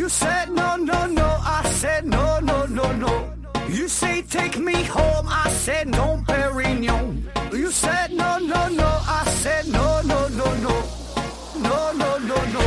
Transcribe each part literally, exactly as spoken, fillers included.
You said no, no, no. I said no, no, no, no. You say take me home. I said no, Perignon. You said no, no, no. I said no, no, no, no. No, no, no, no.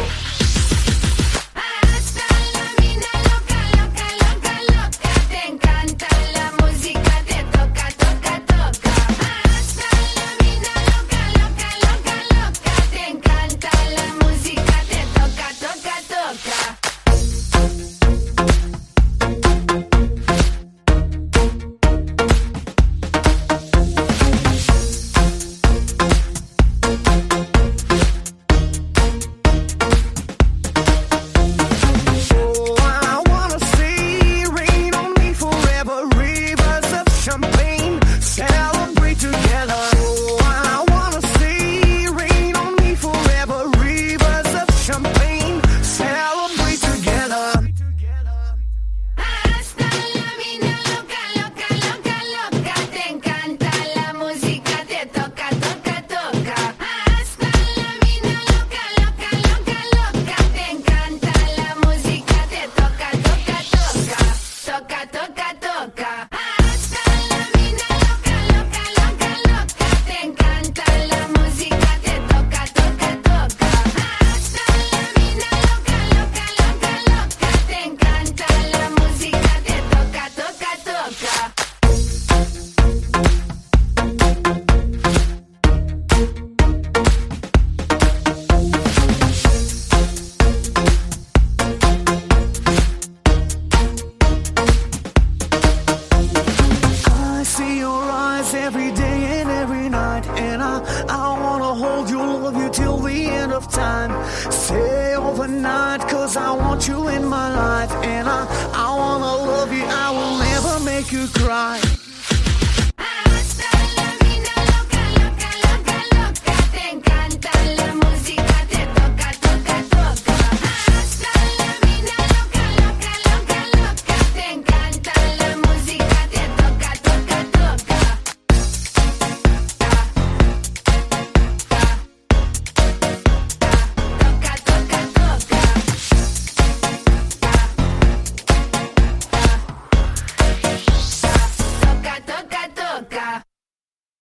Every day and every night, and I, I wanna hold you, love you till the end of time. Stay overnight, cause I want you in my life, and I, I wanna love you, I will never make you cry.